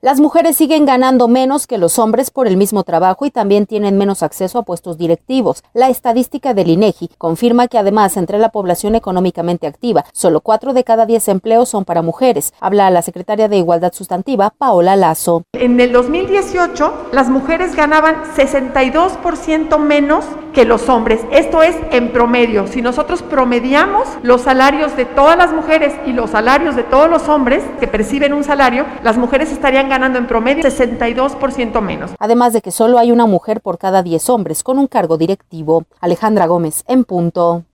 Las mujeres siguen ganando menos que los hombres por el mismo trabajo y también tienen menos acceso a puestos directivos. La estadística del INEGI confirma que además entre la población económicamente activa, solo 4 de cada 10 empleos son para mujeres. Habla la secretaria de Igualdad Sustantiva, Paola Lazo. En el 2018, las mujeres ganaban 62% menos que los hombres. Esto es en promedio. Si nosotros promediamos los salarios de todas las mujeres y los salarios de todos los hombres que perciben un salario, las mujeres estarían ganando en promedio 62% menos. Además de que solo hay una mujer por cada 10 hombres con un cargo directivo. Alejandra Gómez, en punto.